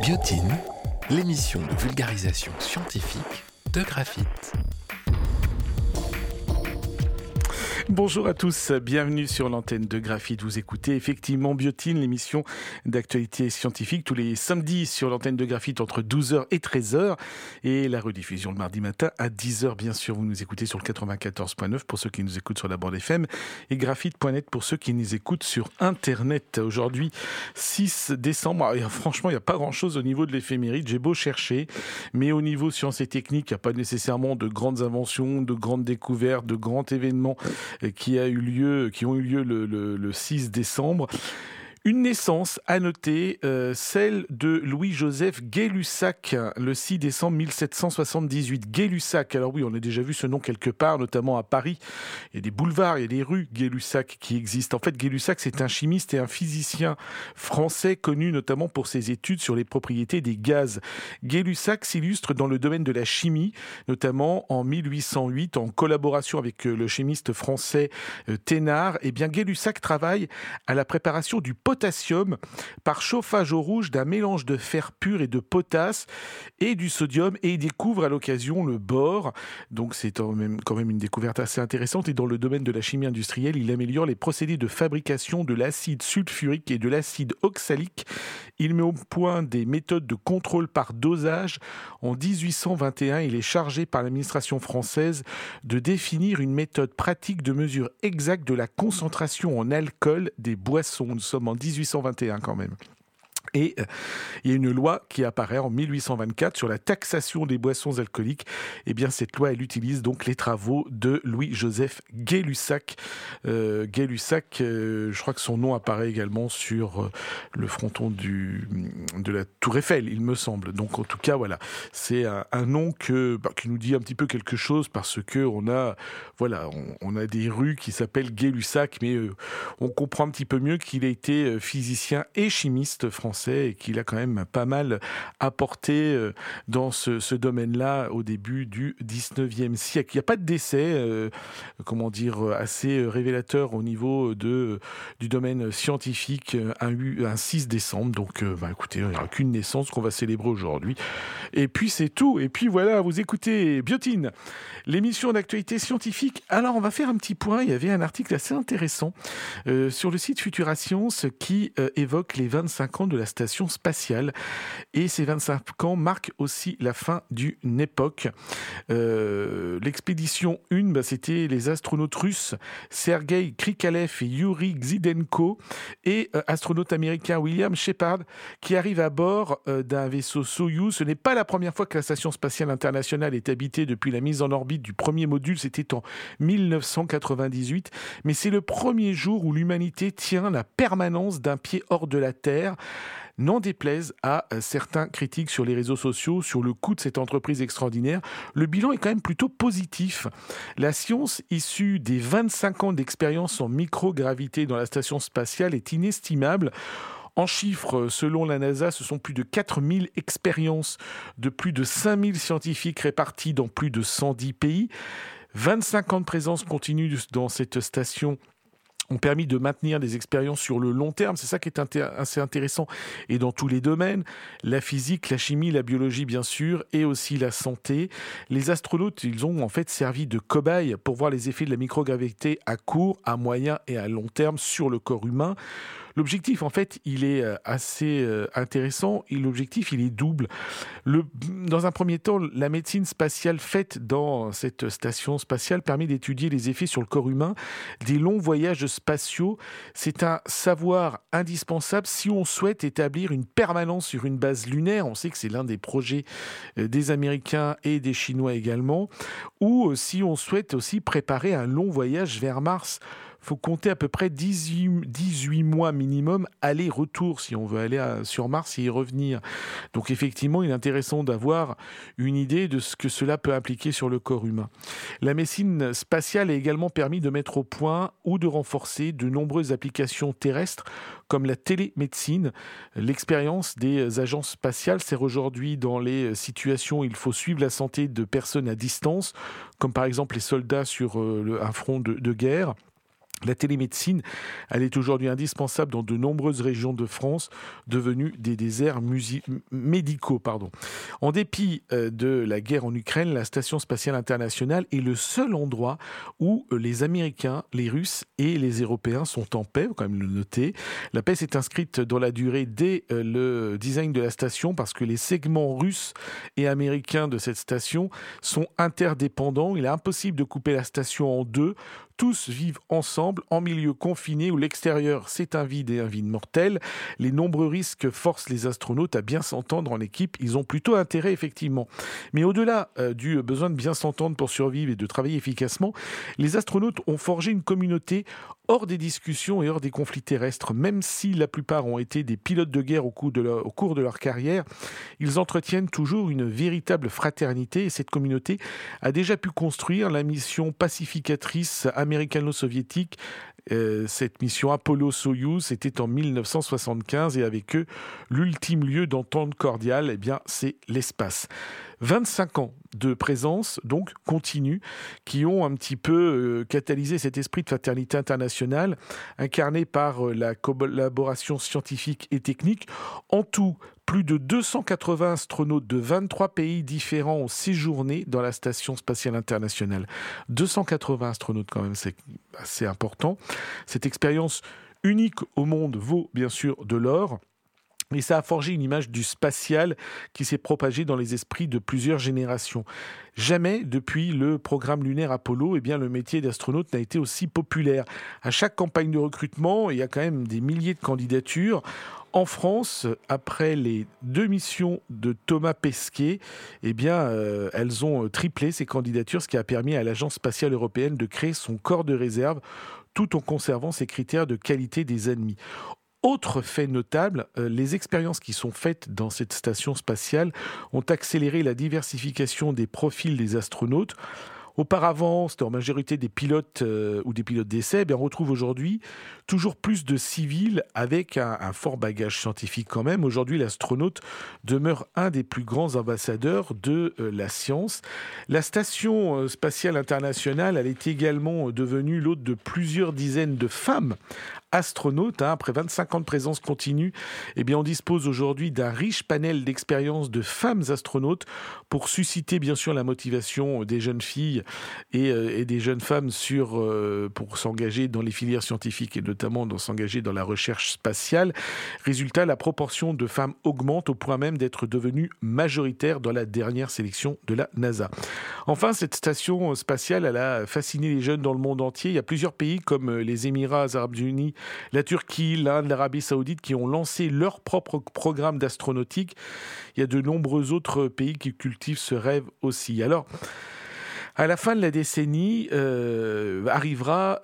Biotine, l'émission de vulgarisation scientifique de Graphite. Bonjour à tous, bienvenue sur l'antenne de Graphite. Vous écoutez effectivement Biotine, l'émission d'actualité scientifique tous les samedis sur l'antenne de Graphite entre 12h et 13h et la rediffusion le mardi matin à 10h. Bien sûr, vous nous écoutez sur le 94.9 pour ceux qui nous écoutent sur la bande FM et graphite.net pour ceux qui nous écoutent sur Internet. Aujourd'hui, 6 décembre. Alors, franchement, il n'y a pas grand-chose au niveau de l'éphéméride. J'ai beau chercher, mais au niveau sciences et techniques, il n'y a pas nécessairement de grandes inventions, de grandes découvertes, de grands événements qui ont eu lieu le 6 décembre. Une naissance à noter, celle de Louis-Joseph Gay-Lussac, le 6 décembre 1778. Gay-Lussac, alors oui, on a déjà vu ce nom quelque part, notamment à Paris. Il y a des boulevards, il y a des rues Gay-Lussac qui existent. En fait, Gay-Lussac, c'est un chimiste et un physicien français connu notamment pour ses études sur les propriétés des gaz. Gay-Lussac s'illustre dans le domaine de la chimie, notamment en 1808, en collaboration avec le chimiste français Thénard. Eh bien, Gay-Lussac travaille à la préparation du potassium par chauffage au rouge d'un mélange de fer pur et de potasse et du sodium, et il découvre à l'occasion le bore. Donc c'est quand même une découverte assez intéressante, et dans le domaine de la chimie industrielle, il améliore les procédés de fabrication de l'acide sulfurique et de l'acide oxalique. Il met au point des méthodes de contrôle par dosage. En 1821, il est chargé par l'administration française de définir une méthode pratique de mesure exacte de la concentration en alcool des boissons. Nous sommes en 1821 quand même. Et il y a une loi qui apparaît en 1824 sur la taxation des boissons alcooliques. Eh bien, cette loi, elle utilise donc les travaux de Louis-Joseph Gay-Lussac. Gay-Lussac, je crois que son nom apparaît également sur le fronton de la Tour Eiffel, il me semble. Donc, en tout cas, voilà, c'est un nom qui nous dit un petit peu quelque chose, parce que on a des rues qui s'appellent Gay-Lussac, mais on comprend un petit peu mieux qu'il a été physicien et chimiste français, et qu'il a quand même pas mal apporté dans ce domaine-là au début du 19e siècle. Il n'y a pas de décès, assez révélateur au niveau du domaine scientifique, un 6 décembre. Donc, écoutez, il n'y aura qu'une naissance qu'on va célébrer aujourd'hui. Et puis, c'est tout. Et puis, voilà, vous écoutez Biotine, l'émission d'actualité scientifique. Alors, on va faire un petit point. Il y avait un article assez intéressant sur le site Futura Science qui évoque les 25 ans de la station spatiale, et ces 25 ans marquent aussi la fin d'une époque. L'expédition 1, c'était les astronautes russes Sergei Krikalev et Yuri Zhidenko, et astronaute américain William Shepard qui arrive à bord d'un vaisseau Soyouz. Ce n'est pas la première fois que la station spatiale internationale est habitée depuis la mise en orbite du premier module, c'était en 1998, mais c'est le premier jour où l'humanité tient la permanence d'un pied hors de la Terre. N'en déplaise à certains critiques sur les réseaux sociaux sur le coût de cette entreprise extraordinaire, le bilan est quand même plutôt positif. La science issue des 25 ans d'expérience en microgravité dans la station spatiale est inestimable. En chiffres, selon la NASA, ce sont plus de 4000 expériences de plus de 5000 scientifiques répartis dans plus de 110 pays. 25 ans de présence continue dans cette station ont permis de maintenir des expériences sur le long terme. C'est ça qui est assez intéressant. Et dans tous les domaines, la physique, la chimie, la biologie, bien sûr, et aussi la santé. Les astronautes, ils ont en fait servi de cobayes pour voir les effets de la microgravité à court, à moyen et à long terme sur le corps humain. L'objectif, en fait, il est assez intéressant, et l'objectif, il est double. Dans un premier temps, la médecine spatiale faite dans cette station spatiale permet d'étudier les effets sur le corps humain des longs voyages spatiaux. C'est un savoir indispensable si on souhaite établir une permanence sur une base lunaire. On sait que c'est l'un des projets des Américains et des Chinois également. Ou si on souhaite aussi préparer un long voyage vers Mars. Il faut compter à peu près 18 mois minimum aller-retour si on veut aller sur Mars et y revenir. Donc effectivement, il est intéressant d'avoir une idée de ce que cela peut impliquer sur le corps humain. La médecine spatiale a également permis de mettre au point ou de renforcer de nombreuses applications terrestres comme la télémédecine. L'expérience des agences spatiales sert aujourd'hui dans les situations où il faut suivre la santé de personnes à distance, comme par exemple les soldats sur un front de guerre. La télémédecine, elle est aujourd'hui indispensable dans de nombreuses régions de France, devenues des déserts médicaux. En dépit de la guerre en Ukraine, la Station spatiale internationale est le seul endroit où les Américains, les Russes et les Européens sont en paix, il faut quand même le noter. La paix s'est inscrite dans la durée dès le design de la station parce que les segments russes et américains de cette station sont interdépendants. Il est impossible de couper la station en deux. Tous vivent ensemble en milieu confiné où l'extérieur c'est un vide et un vide mortel. Les nombreux risques forcent les astronautes à bien s'entendre en équipe. Ils ont plutôt intérêt effectivement. Mais au-delà du besoin de bien s'entendre pour survivre et de travailler efficacement, les astronautes ont forgé une communauté hors des discussions et hors des conflits terrestres. Même si la plupart ont été des pilotes de guerre au cours de leur carrière, ils entretiennent toujours une véritable fraternité et cette communauté a déjà pu construire la mission pacificatrice américano-soviétique. Cette mission Apollo-Soyouz, c'était en 1975 et avec eux, l'ultime lieu d'entente cordiale, eh bien, c'est l'espace. 25 ans de présence, donc, continue, qui ont un petit peu catalysé cet esprit de fraternité internationale, incarné par la collaboration scientifique et technique. En tout, plus de 280 astronautes de 23 pays différents ont séjourné dans la Station spatiale internationale. 280 astronautes quand même, c'est assez important. Cette expérience unique au monde vaut bien sûr de l'or. Et ça a forgé une image du spatial qui s'est propagée dans les esprits de plusieurs générations. Jamais, depuis le programme lunaire Apollo, le métier d'astronaute n'a été aussi populaire. À chaque campagne de recrutement, il y a quand même des milliers de candidatures. En France, après les 2 missions de Thomas Pesquet, elles ont triplé ces candidatures, ce qui a permis à l'Agence spatiale européenne de créer son corps de réserve, tout en conservant ses critères de qualité des admis. Autre fait notable, les expériences qui sont faites dans cette station spatiale ont accéléré la diversification des profils des astronautes. Auparavant, c'était en majorité des pilotes ou des pilotes d'essai. On retrouve aujourd'hui toujours plus de civils avec un fort bagage scientifique quand même. Aujourd'hui, l'astronaute demeure un des plus grands ambassadeurs de la science. La Station spatiale internationale, elle est également devenue l'hôte de plusieurs dizaines de femmes astronautes. Après 25 ans de présence continue, on dispose aujourd'hui d'un riche panel d'expériences de femmes astronautes pour susciter bien sûr la motivation des jeunes filles et des jeunes femmes pour s'engager dans les filières scientifiques et notamment s'engager dans la recherche spatiale. Résultat, la proportion de femmes augmente au point même d'être devenue majoritaire dans la dernière sélection de la NASA. Enfin, cette station spatiale, elle a fasciné les jeunes dans le monde entier. Il y a plusieurs pays comme les Émirats arabes unis, la Turquie, l'Inde, l'Arabie saoudite qui ont lancé leur propre programme d'astronautique. Il y a de nombreux autres pays qui cultivent ce rêve aussi. Alors, à la fin de la décennie, arrivera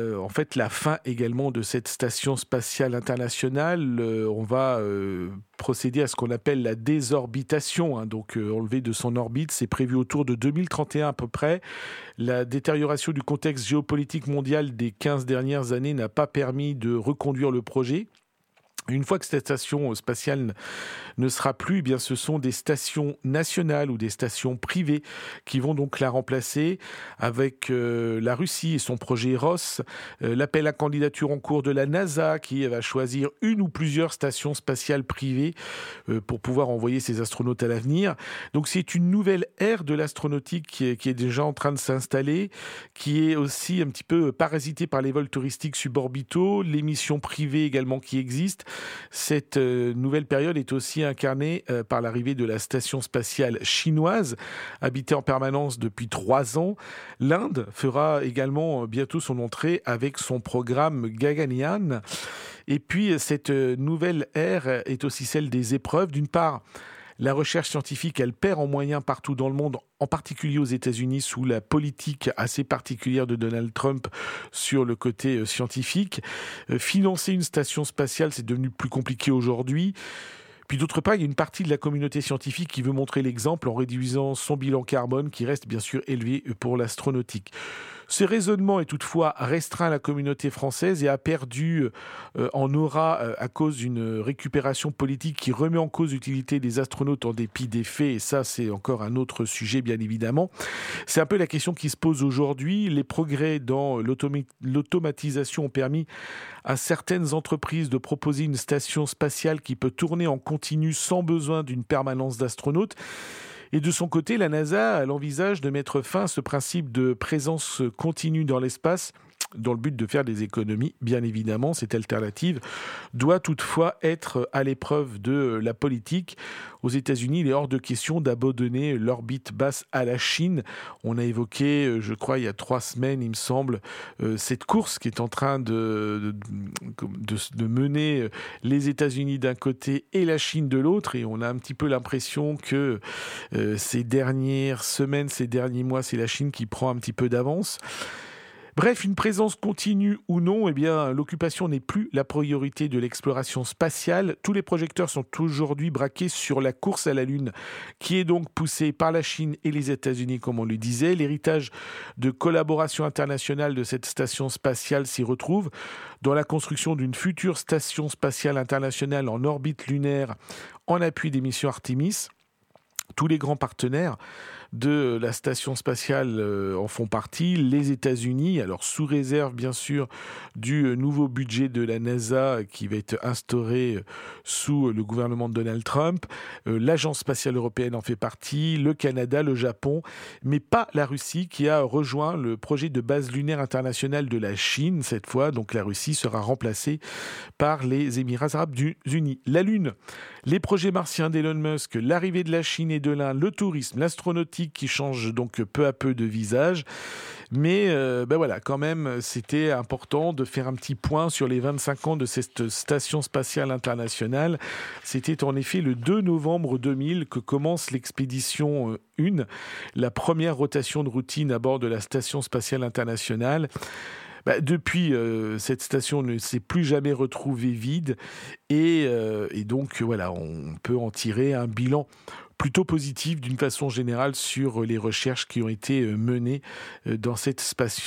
la fin également de cette station spatiale internationale. On va procéder à ce qu'on appelle la désorbitation, donc enlever de son orbite. C'est prévu autour de 2031 à peu près. La détérioration du contexte géopolitique mondial des 15 dernières années n'a pas permis de reconduire le projet. Une fois que cette station spatiale ne sera plus, ce sont des stations nationales ou des stations privées qui vont donc la remplacer avec la Russie et son projet Ross, l'appel à candidature en cours de la NASA qui va choisir une ou plusieurs stations spatiales privées pour pouvoir envoyer ses astronautes à l'avenir. Donc c'est une nouvelle ère de l'astronautique qui est déjà en train de s'installer, qui est aussi un petit peu parasitée par les vols touristiques suborbitaux, les missions privées également qui existent. Cette nouvelle période est aussi incarnée par l'arrivée de la station spatiale chinoise, habitée en permanence depuis 3 ans. L'Inde fera également bientôt son entrée avec son programme Gaganyaan. Et puis, cette nouvelle ère est aussi celle des épreuves. D'une part, la recherche scientifique, elle perd en moyens partout dans le monde, en particulier aux États-Unis, sous la politique assez particulière de Donald Trump sur le côté scientifique. Financer une station spatiale, c'est devenu plus compliqué aujourd'hui. Puis d'autre part, il y a une partie de la communauté scientifique qui veut montrer l'exemple en réduisant son bilan carbone, qui reste bien sûr élevé pour l'astronautique. Ce raisonnement est toutefois restreint à la communauté française et a perdu en aura à cause d'une récupération politique qui remet en cause l'utilité des astronautes en dépit des faits. Et ça, c'est encore un autre sujet, bien évidemment. C'est un peu la question qui se pose aujourd'hui. Les progrès dans l'automatisation ont permis à certaines entreprises de proposer une station spatiale qui peut tourner en continu sans besoin d'une permanence d'astronautes. Et de son côté, la NASA, elle envisage de mettre fin à ce principe de présence continue dans l'espace dans le but de faire des économies. Bien évidemment, cette alternative doit toutefois être à l'épreuve de la politique. Aux États-Unis, il est hors de question d'abandonner l'orbite basse à la Chine. On a évoqué, je crois, il y a 3 semaines, il me semble, cette course qui est en train de mener les États-Unis d'un côté et la Chine de l'autre. Et on a un petit peu l'impression que ces dernières semaines, ces derniers mois, c'est la Chine qui prend un petit peu d'avance. Bref, une présence continue ou non, eh bien, l'occupation n'est plus la priorité de l'exploration spatiale. Tous les projecteurs sont aujourd'hui braqués sur la course à la Lune, qui est donc poussée par la Chine et les États-Unis, comme on le disait. L'héritage de collaboration internationale de cette station spatiale s'y retrouve dans la construction d'une future station spatiale internationale en orbite lunaire en appui des missions Artemis. Tous les grands partenaires de la station spatiale en font partie. Les États-Unis, alors sous réserve bien sûr du nouveau budget de la NASA qui va être instauré sous le gouvernement de Donald Trump. L'Agence spatiale européenne en fait partie, le Canada, le Japon, mais pas la Russie qui a rejoint le projet de base lunaire internationale de la Chine cette fois. Donc la Russie sera remplacée par les Émirats arabes unis. La Lune, les projets martiens d'Elon Musk, l'arrivée de la Chine et de l'Inde, le tourisme, l'astronautique qui change donc peu à peu de visage. Mais voilà, quand même, c'était important de faire un petit point sur les 25 ans de cette station spatiale internationale. C'était en effet le 2 novembre 2000 que commence l'expédition 1, la première rotation de routine à bord de la station spatiale internationale. Depuis, cette station ne s'est plus jamais retrouvée vide et donc voilà, on peut en tirer un bilan plutôt positif d'une façon générale sur les recherches qui ont été menées dans cette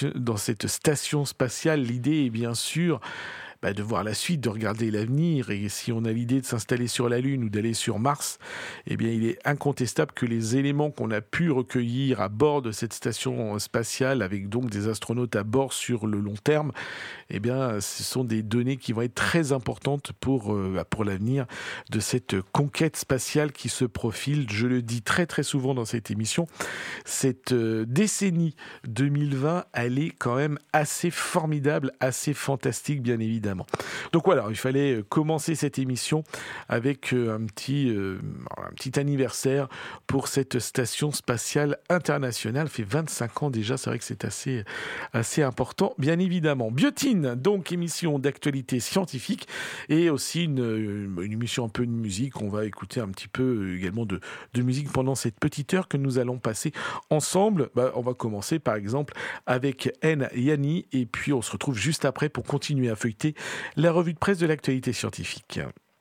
station spatiale. L'idée est bien sûr de voir la suite, de regarder l'avenir. Et si on a l'idée de s'installer sur la Lune ou d'aller sur Mars, eh bien, il est incontestable que les éléments qu'on a pu recueillir à bord de cette station spatiale, avec donc des astronautes à bord sur le long terme, eh bien, ce sont des données qui vont être très importantes pour l'avenir de cette conquête spatiale qui se profile. Je le dis très très souvent dans cette émission, cette décennie 2020, elle est quand même assez formidable, assez fantastique, bien évidemment. Donc voilà, il fallait commencer cette émission avec un petit anniversaire pour cette station spatiale internationale. Ça fait 25 ans déjà, c'est vrai que c'est assez important, bien évidemment. Biotine, donc émission d'actualité scientifique et aussi une émission un peu de musique. On va écouter un petit peu également de musique pendant cette petite heure que nous allons passer ensemble. On va commencer par exemple avec Yanni et puis on se retrouve juste après pour continuer à feuilleter la revue de presse de l'actualité scientifique.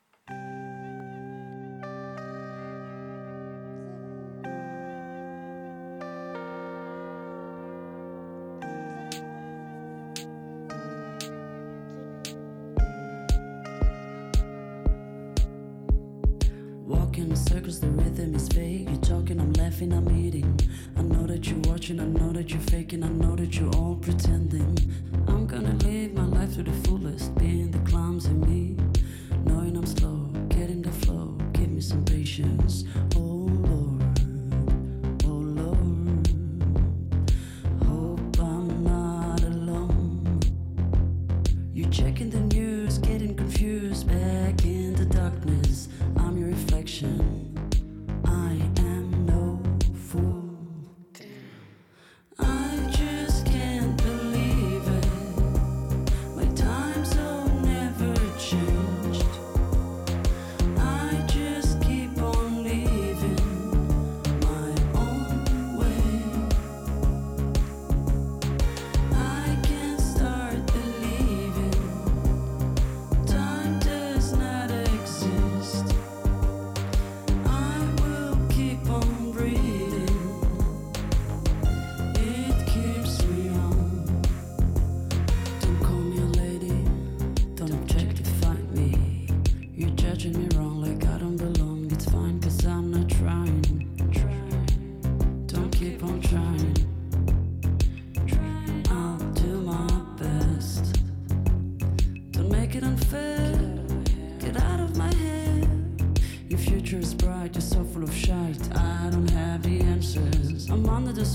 Walking in circles, the rhythm is fake. You're talking, I'm laughing, I'm eating. I know that you're watching, I know that you're faking, I know that you're all pretending. I'm gonna live my life to the fullest, being the clumsy me. Knowing I'm slow, getting the flow, give me some patience. Oh Lord, oh Lord, hope I'm not alone. You're checking the news, getting confused, back in the darkness. I'm your reflection. I am no fool. I just can't believe it. My time zone never changed. I just keep on leaving.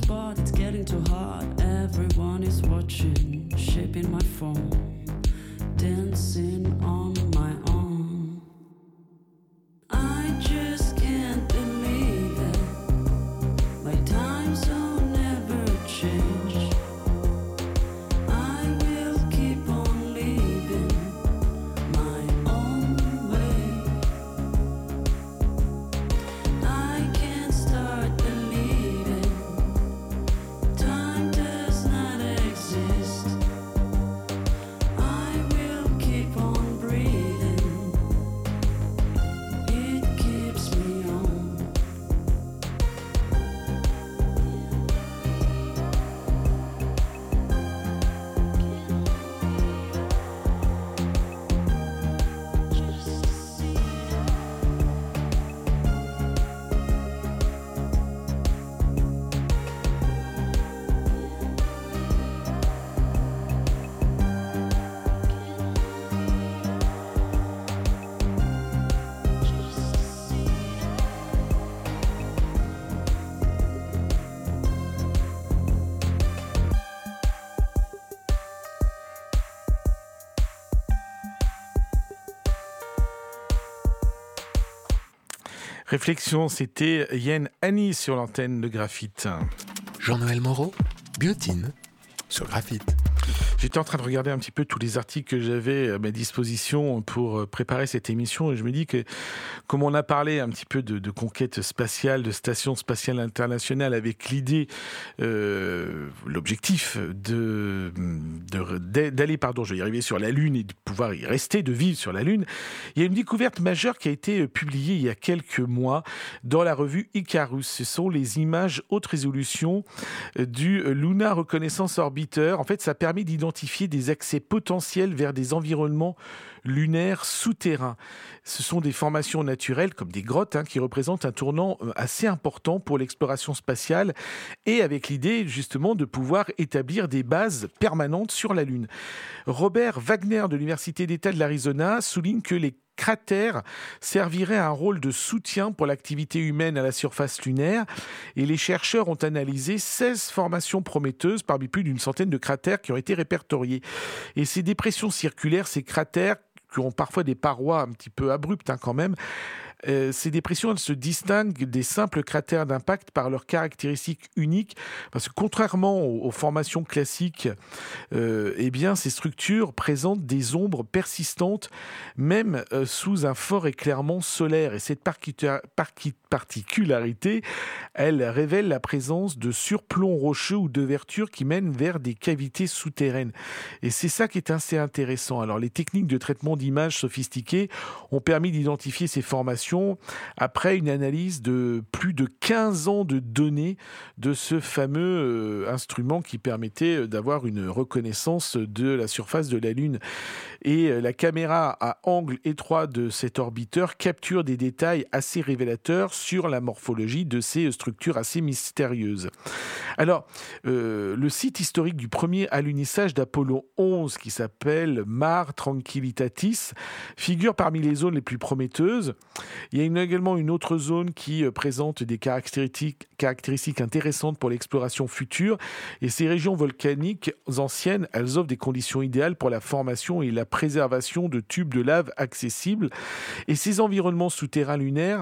but it's getting too hard. Everyone is watching, shaping my phone, dancing on my own. I just can't believe it. My time zone never changed. I will keep on living my own way. I can't start believing time does not exist. I will keep on breathing. It keeps me on. Réflexion, c'était Yen Annie sur l'antenne de Graphite. Jean-Noël Moreau, Biotine, sur Graphite. J'étais en train de regarder un petit peu tous les articles que j'avais à ma disposition pour préparer cette émission et je me dis que comme on a parlé un petit peu de conquête spatiale, de station spatiale internationale avec l'idée, l'objectif d'aller, je vais y arriver sur la Lune et de pouvoir y rester, de vivre sur la Lune, il y a une découverte majeure qui a été publiée il y a quelques mois dans la revue Icarus. Ce sont les images haute résolution du Lunar Reconnaissance Orbiter. En fait, ça permet d'identifier des accès potentiels vers des environnements lunaires souterrains. Ce sont des formations naturelles, comme des grottes, qui représentent un tournant assez important pour l'exploration spatiale et avec l'idée justement de pouvoir établir des bases permanentes sur la Lune. Robert Wagner de l'Université d'État de l'Arizona souligne que les cratères serviraient à un rôle de soutien pour l'activité humaine à la surface lunaire et les chercheurs ont analysé 16 formations prometteuses parmi plus d'une centaine de cratères qui ont été répertoriés. Et ces dépressions circulaires, ces cratères qui ont parfois des parois un petit peu abruptes quand même, ces dépressions, elles se distinguent des simples cratères d'impact par leurs caractéristiques uniques, parce que contrairement aux formations classiques, ces structures présentent des ombres persistantes, même sous un fort éclairement solaire. Et cette particularité, elle révèle la présence de surplombs rocheux ou d'ouvertures qui mènent vers des cavités souterraines. Et c'est ça qui est assez intéressant. Alors, les techniques de traitement d'images sophistiquées ont permis d'identifier ces formations après une analyse de plus de 15 ans de données de ce fameux instrument qui permettait d'avoir une reconnaissance de la surface de la Lune. Et la caméra à angle étroit de cet orbiteur capture des détails assez révélateurs sur la morphologie de ces structures assez mystérieuses. Alors, le site historique du premier alunissage d'Apollo 11, qui s'appelle Mare Tranquillitatis, figure parmi les zones les plus prometteuses. Il y a également une autre zone qui présente des caractéristiques intéressantes pour l'exploration future. Et ces régions volcaniques anciennes, elles offrent des conditions idéales pour la formation et la préservation de tubes de lave accessibles. Et ces environnements souterrains lunaires,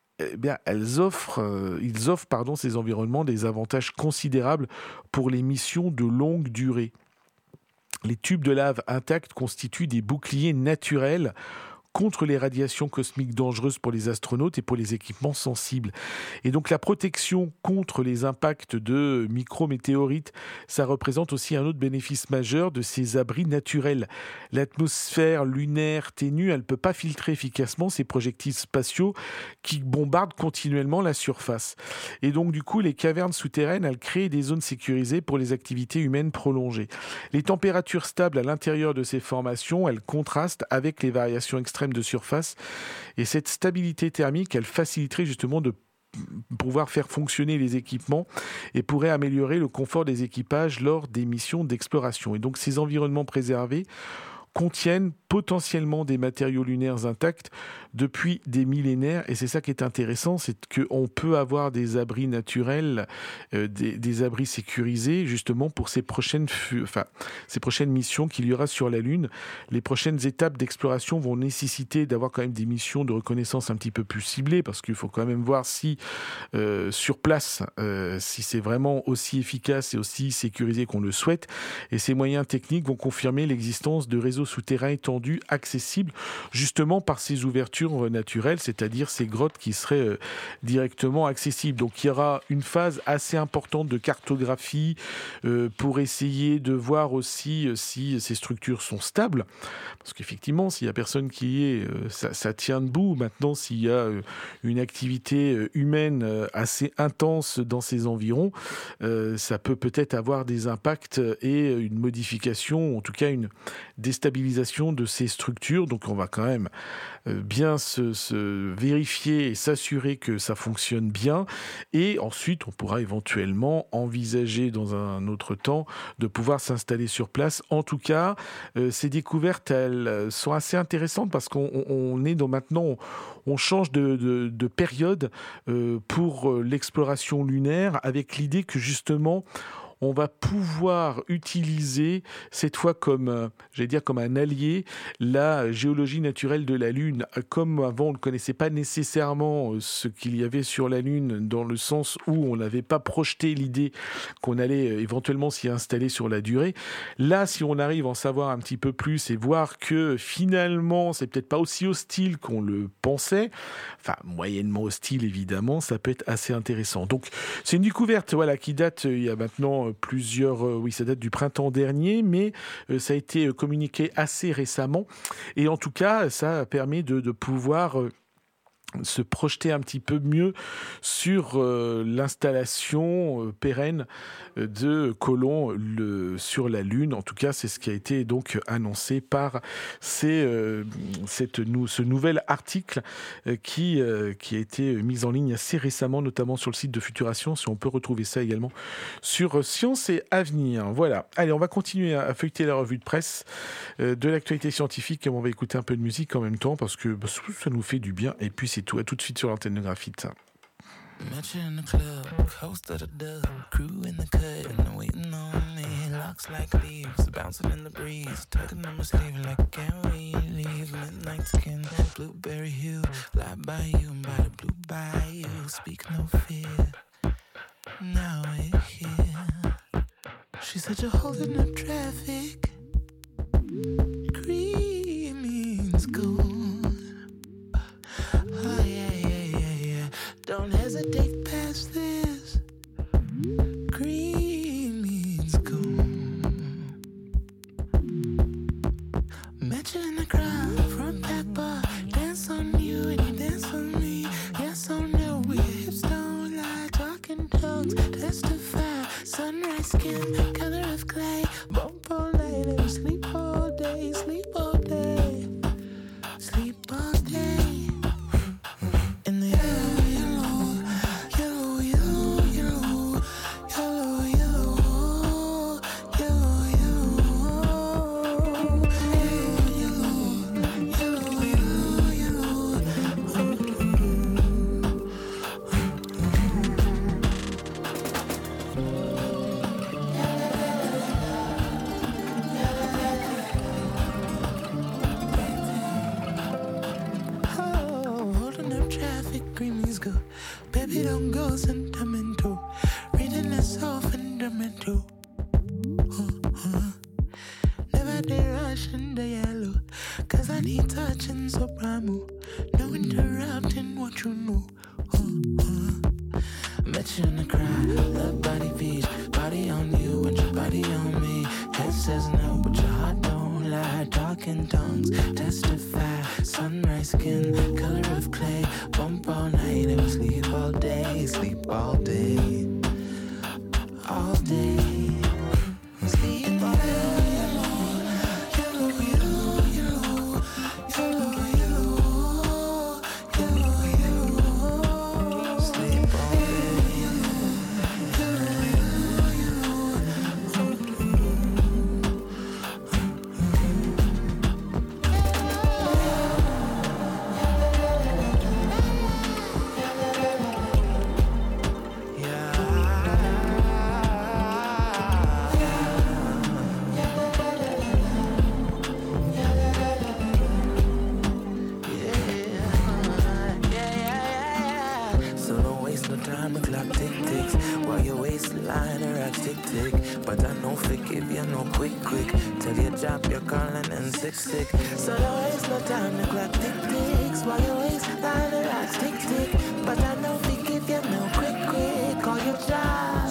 ils offrent ces environnements des avantages considérables pour les missions de longue durée. Les tubes de lave intacts constituent des boucliers naturels contre les radiations cosmiques dangereuses pour les astronautes et pour les équipements sensibles. Et donc la protection contre les impacts de micrométéorites, ça représente aussi un autre bénéfice majeur de ces abris naturels. L'atmosphère lunaire ténue, elle ne peut pas filtrer efficacement ces projectiles spatiaux qui bombardent continuellement la surface. Et donc du coup, les cavernes souterraines, elles créent des zones sécurisées pour les activités humaines prolongées. Les températures stables à l'intérieur de ces formations, elles contrastent avec les variations extrêmes de surface et cette stabilité thermique, elle faciliterait justement de pouvoir faire fonctionner les équipements et pourrait améliorer le confort des équipages lors des missions d'exploration. Et donc ces environnements préservés contiennent potentiellement des matériaux lunaires intacts depuis des millénaires. Et c'est ça qui est intéressant, c'est qu'on peut avoir des abris naturels, des abris sécurisés, justement pour ces prochaines missions qu'il y aura sur la Lune. Les prochaines étapes d'exploration vont nécessiter d'avoir quand même des missions de reconnaissance un petit peu plus ciblées, parce qu'il faut quand même voir si sur place, si c'est vraiment aussi efficace et aussi sécurisé qu'on le souhaite. Et ces moyens techniques vont confirmer l'existence de réseaux souterrains étendus, accessibles justement par ces ouvertures naturelles, c'est-à-dire ces grottes qui seraient directement accessibles. Donc il y aura une phase assez importante de cartographie pour essayer de voir aussi si ces structures sont stables, parce qu'effectivement s'il y a personne qui y est, ça tient debout. Maintenant, s'il y a une activité humaine assez intense dans ces environs, ça peut peut-être avoir des impacts et une modification, en tout cas une déstabilisation de ces structures. Donc on va quand même bien se vérifier et s'assurer que ça fonctionne bien, et ensuite on pourra éventuellement envisager dans un autre temps de pouvoir s'installer sur place. En tout cas, ces découvertes, elles sont assez intéressantes parce qu'on est maintenant, on change de période pour l'exploration lunaire, avec l'idée que justement on va pouvoir utiliser cette fois comme un allié la géologie naturelle de la Lune. Comme avant, on ne connaissait pas nécessairement ce qu'il y avait sur la Lune, dans le sens où on n'avait pas projeté l'idée qu'on allait éventuellement s'y installer sur la durée. Là, si on arrive à en savoir un petit peu plus et voir que finalement, c'est peut-être pas aussi hostile qu'on le pensait, enfin moyennement hostile évidemment, ça peut être assez intéressant. Donc c'est une découverte qui date il y a maintenant ça date du printemps dernier, mais ça a été communiqué assez récemment, et en tout cas ça permet de pouvoir se projeter un petit peu mieux sur l'installation pérenne de colons sur la Lune. En tout cas, c'est ce qui a été donc annoncé par ce nouvel article qui a été mis en ligne assez récemment, notamment sur le site de Futura Science, et on peut retrouver ça également sur Science et Avenir. Voilà. Allez, on va continuer à feuilleter la revue de presse de l'actualité scientifique, et on va écouter un peu de musique en même temps, parce que ça nous fait du bien, et puis c'est tout. À tout de suite sur l'antenne de Graphite. Met you in the club, coast of the dub, crew in the cut, and they're waiting on me. Locks like leaves, bouncing in the breeze, tugging on my sleeve like can't we leave? Midnight skin, blueberry hue, fly by you and by the blue bayou. Speak no fear, now we're here. She said you're holding up traffic. Green means gold. Oh yeah. Don't hesitate past this. Green means gold. Met you in the crowd, front back bar. Dance on you and you dance on me. Yes or no, we hips don't lie. Talking tongues, testify. Sunrise skin, color of clay. Bump all night and sleep all day. Sleep all day. Sleep all day. In the baby, don't go sentimental. Reading this all fundamental. Never did rush in the yellow, cause I need touching so primal. No interrupting what you know. Met you in the crowd, love body beach. Body on you and your body on me. Head says no, but your heart don't lie. Talking tongues, testify. Sunrise skin, color of clay. Bump all night and we sleep all day. Sleep all day. All day. Sleep all day. but I don't forgive you no quick. Till you drop your calling and sick. So there is no time to clock tick-ticks, while you waste time to rocks tick. But I don't forgive you no quick, call your job.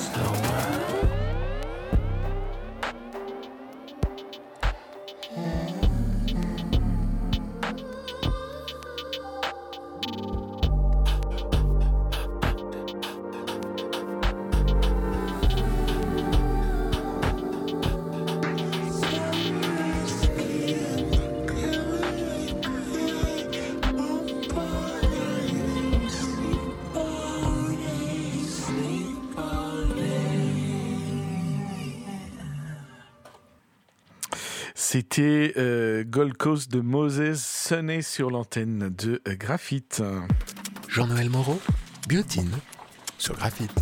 C'était Gold Coast de Moses, sonné sur l'antenne de Graphite. Jean-Noël Moreau, Biotine, sur Graphite.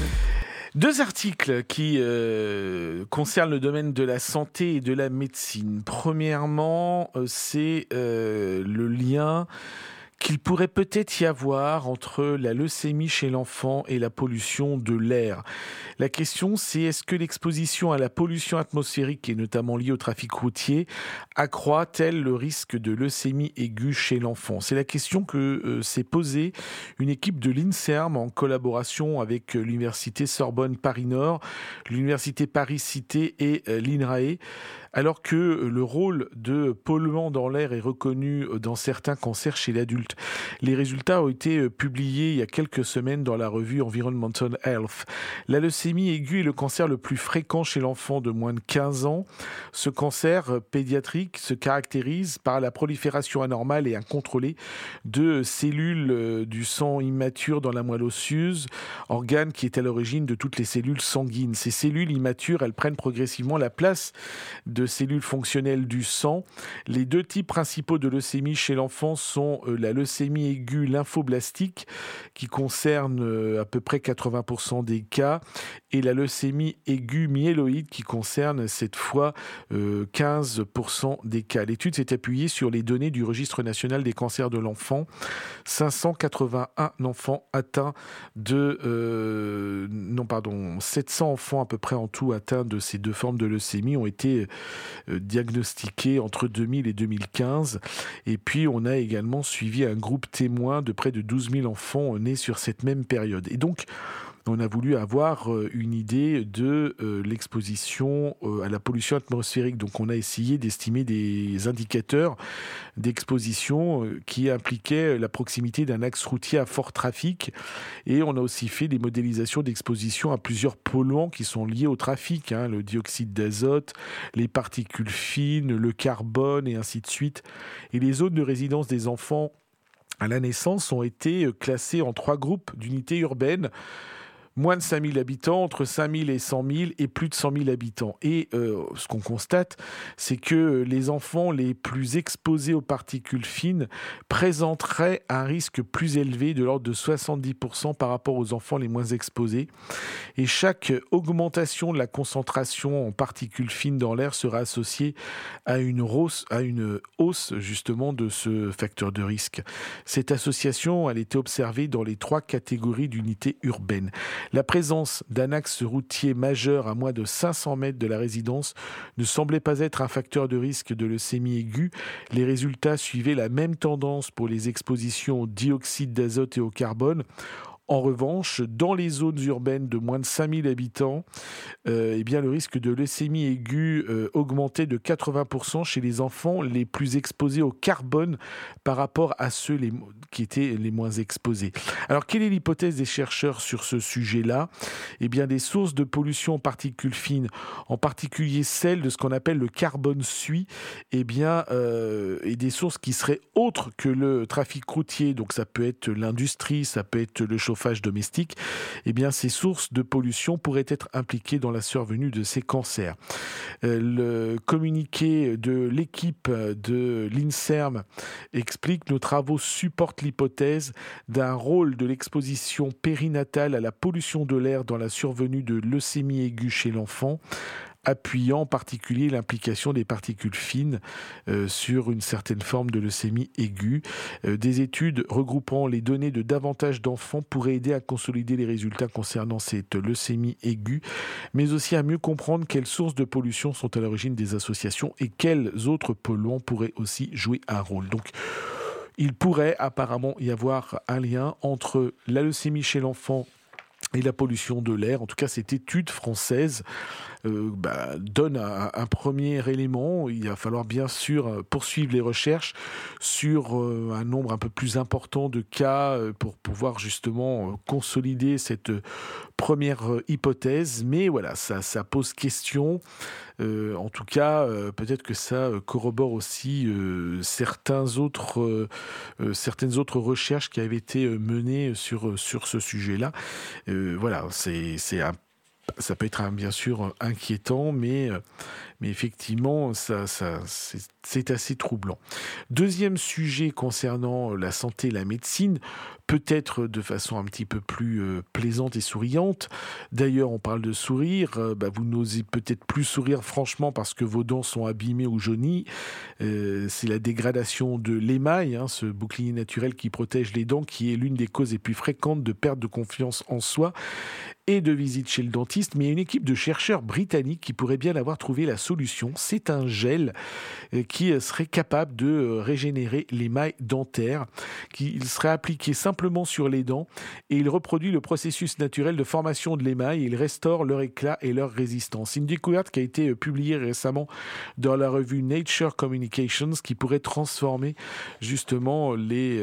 Deux articles qui concernent le domaine de la santé et de la médecine. Premièrement, c'est le lien qu'il pourrait peut-être y avoir entre la leucémie chez l'enfant et la pollution de l'air. La question, c'est est-ce que l'exposition à la pollution atmosphérique, et notamment liée au trafic routier, accroît-elle le risque de leucémie aiguë chez l'enfant ? C'est la question que s'est posée une équipe de l'INSERM en collaboration avec l'Université Sorbonne Paris-Nord, l'Université Paris-Cité et l'INRAE, alors que le rôle de polluant dans l'air est reconnu dans certains cancers chez l'adulte. Les résultats ont été publiés il y a quelques semaines dans la revue Environmental Health. La leucémie aiguë est le cancer le plus fréquent chez l'enfant de moins de 15 ans. Ce cancer pédiatrique se caractérise par la prolifération anormale et incontrôlée de cellules du sang immature dans la moelle osseuse, organe qui est à l'origine de toutes les cellules sanguines. Ces cellules immatures, elles prennent progressivement la place de cellules fonctionnelles du sang. Les deux types principaux de leucémie chez l'enfant sont la leucémie aiguë lymphoblastique, qui concerne à peu près 80% des cas, et la leucémie aiguë myéloïde, qui concerne cette fois 15% des cas. L'étude s'est appuyée sur les données du Registre national des cancers de l'enfant. 581 enfants atteints de... 700 enfants à peu près en tout atteints de ces deux formes de leucémie ont été diagnostiqués entre 2000 et 2015. Et puis, on a également suivi un groupe témoin de près de 12 000 enfants nés sur cette même période. Et donc, on a voulu avoir une idée de l'exposition à la pollution atmosphérique. Donc, on a essayé d'estimer des indicateurs d'exposition qui impliquaient la proximité d'un axe routier à fort trafic. Et on a aussi fait des modélisations d'exposition à plusieurs polluants qui sont liés au trafic, le dioxyde d'azote, les particules fines, le carbone et ainsi de suite. Et les zones de résidence des enfants à la naissance ont été classées en 3 groupes d'unités urbaines. Moins de 5 000 habitants, entre 5 000 et 100 000 et plus de 100 000 habitants. Et ce qu'on constate, c'est que les enfants les plus exposés aux particules fines présenteraient un risque plus élevé de l'ordre de 70% par rapport aux enfants les moins exposés. Et chaque augmentation de la concentration en particules fines dans l'air sera associée à une hausse justement de ce facteur de risque. Cette association, elle était observée dans les 3 catégories d'unités urbaines. La présence d'un axe routier majeur à moins de 500 mètres de la résidence ne semblait pas être un facteur de risque de leucémie aiguë. Les résultats suivaient la même tendance pour les expositions au dioxyde d'azote et au carbone. En revanche, dans les zones urbaines de moins de 5000 habitants, le risque de leucémie aiguë augmentait de 80% chez les enfants les plus exposés au carbone par rapport à ceux qui étaient les moins exposés. Alors, quelle est l'hypothèse des chercheurs sur ce sujet-là ? Des sources de pollution en particules fines, en particulier celles de ce qu'on appelle le carbone suie, et des sources qui seraient autres que le trafic routier, donc ça peut être l'industrie, ça peut être le chauffage domestique, ces sources de pollution pourraient être impliquées dans la survenue de ces cancers. Le communiqué de l'équipe de l'INSERM explique: nos travaux supportent l'hypothèse d'un rôle de l'exposition périnatale à la pollution de l'air dans la survenue de leucémie aiguë chez l'enfant. appuyant en particulier l'implication des particules fines sur une certaine forme de leucémie aiguë. Des études regroupant les données de davantage d'enfants pourraient aider à consolider les résultats concernant cette leucémie aiguë, mais aussi à mieux comprendre quelles sources de pollution sont à l'origine des associations et quels autres polluants pourraient aussi jouer un rôle. Donc, il pourrait apparemment y avoir un lien entre la leucémie chez l'enfant et la pollution de l'air. En tout cas, cette étude française donne un premier élément. Il va falloir bien sûr poursuivre les recherches sur un nombre un peu plus important de cas pour pouvoir justement consolider cette première hypothèse. Mais voilà, ça pose question. En tout cas, peut-être que ça corrobore aussi certaines autres recherches qui avaient été menées sur ce sujet-là. Voilà, ça peut être bien sûr inquiétant, mais effectivement, c'est assez troublant. Deuxième sujet concernant la santé et la médecine, peut-être de façon un petit peu plus plaisante et souriante. D'ailleurs, on parle de sourire. Vous n'osez peut-être plus sourire franchement parce que vos dents sont abîmées ou jaunies. C'est la dégradation de l'émail, ce bouclier naturel qui protège les dents, qui est l'une des causes les plus fréquentes de perte de confiance en soi et de visite chez le dentiste. Mais il y a une équipe de chercheurs britanniques qui pourrait bien avoir trouvé la solution. C'est un gel qui serait capable de régénérer l'émail dentaire, qui serait appliqué simplement sur les dents et il reproduit le processus naturel de formation de l'émail et il restaure leur éclat et leur résistance. C'est une découverte qui a été publiée récemment dans la revue Nature Communications qui pourrait transformer justement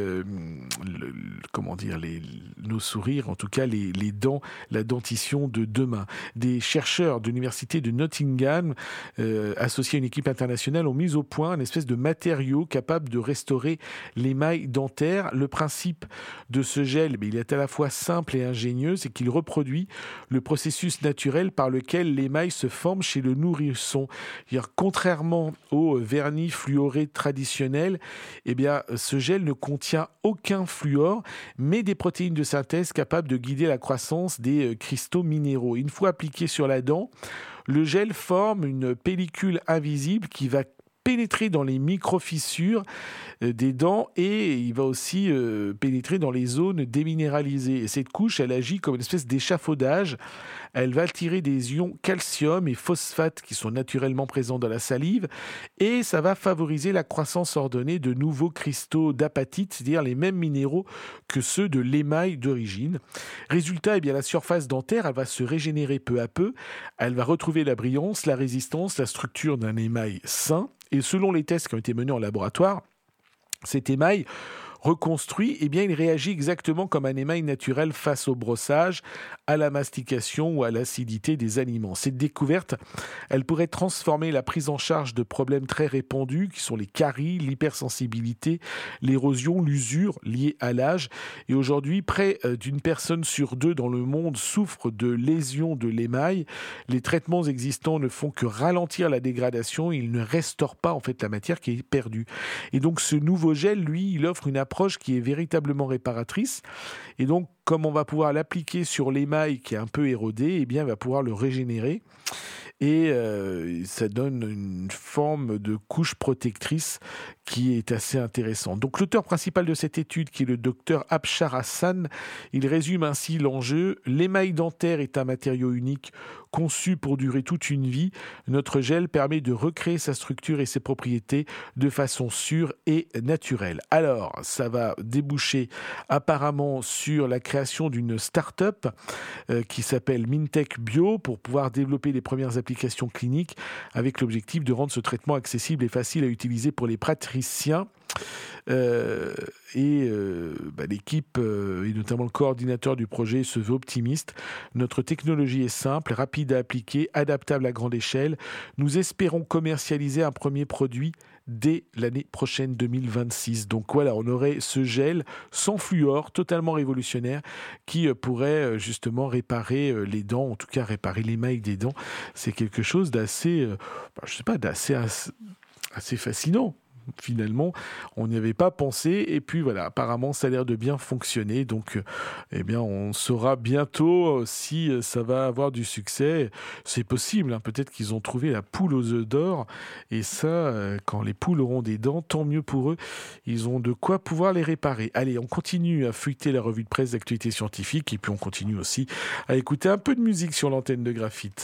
nos sourires, en tout cas les dents, la dentition de demain. Des chercheurs de l'université de Nottingham associés à une équipe internationale ont mis au point une espèce de matériau capable de restaurer l'émail dentaire. Le principe de ce gel, il est à la fois simple et ingénieux, c'est qu'il reproduit le processus naturel par lequel l'émail se forme chez le nourrisson. Contrairement au vernis fluoré traditionnel, ce gel ne contient aucun fluor, mais des protéines de synthèse capables de guider la croissance des cristaux minéraux. Une fois appliqué sur la dent, le gel forme une pellicule invisible qui va pénétrer dans les micro-fissures des dents et il va aussi pénétrer dans les zones déminéralisées. Et cette couche, elle agit comme une espèce d'échafaudage. Elle va tirer des ions calcium et phosphate qui sont naturellement présents dans la salive et ça va favoriser la croissance ordonnée de nouveaux cristaux d'apatite, c'est-à-dire les mêmes minéraux que ceux de l'émail d'origine. Résultat, la surface dentaire, elle va se régénérer peu à peu. Elle va retrouver la brillance, la résistance, la structure d'un émail sain. Et selon les tests qui ont été menés en laboratoire, cet émail reconstruit, il réagit exactement comme un émail naturel face au brossage, à la mastication ou à l'acidité des aliments. Cette découverte, elle pourrait transformer la prise en charge de problèmes très répandus qui sont les caries, l'hypersensibilité, l'érosion, l'usure liée à l'âge. Et aujourd'hui, près d'une personne sur deux dans le monde souffre de lésions de l'émail. Les traitements existants ne font que ralentir la dégradation. Ils ne restaurent pas la matière qui est perdue. Et donc ce nouveau gel, lui, il offre une approche qui est véritablement réparatrice. Et donc, comme on va pouvoir l'appliquer sur l'émail qui est un peu érodé, il va pouvoir le régénérer. Et ça donne une forme de couche protectrice qui est assez intéressante. Donc l'auteur principal de cette étude, qui est le docteur Abshar Hassan, il résume ainsi l'enjeu. L'émail dentaire est un matériau unique conçu pour durer toute une vie. Notre gel permet de recréer sa structure et ses propriétés de façon sûre et naturelle. Alors, ça va déboucher apparemment sur la création d'une start-up qui s'appelle Mintech Bio pour pouvoir développer les premières applications cliniques avec l'objectif de rendre ce traitement accessible et facile à utiliser pour les praticiens. L'équipe et notamment le coordinateur du projet se veut optimiste. Notre technologie est simple, rapide à appliquer, adaptable à grande échelle. Nous espérons commercialiser un premier produit dès l'année prochaine 2026. Donc voilà, on aurait ce gel sans fluor, totalement révolutionnaire, qui pourrait justement réparer les dents, en tout cas réparer l'émail des dents. C'est quelque chose d'assez, assez fascinant. finalement, on n'y avait pas pensé. Et puis voilà, apparemment, ça a l'air de bien fonctionner. Donc, on saura bientôt si ça va avoir du succès. C'est possible, peut-être qu'ils ont trouvé la poule aux œufs d'or. Et ça, quand les poules auront des dents, tant mieux pour eux. Ils ont de quoi pouvoir les réparer. Allez, on continue à feuilleter la revue de presse d'actualité scientifique. Et puis, on continue aussi à écouter un peu de musique sur l'antenne de Graphite.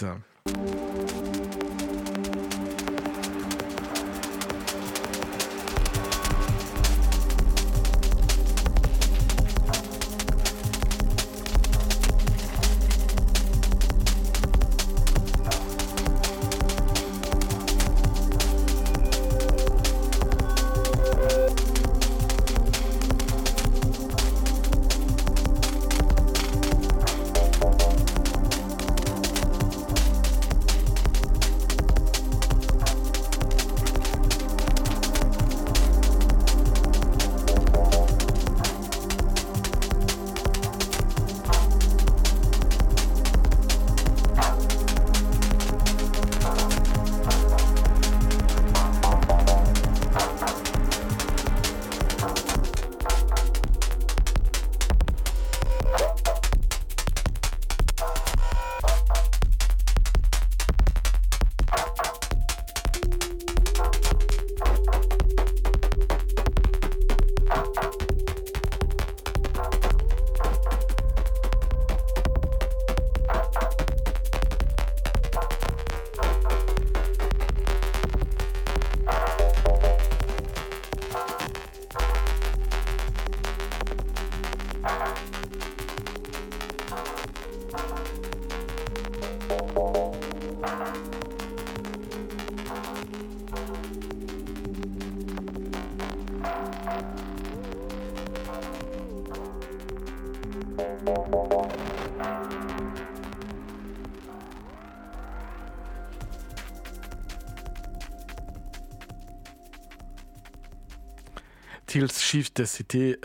Tilt Shift, c'était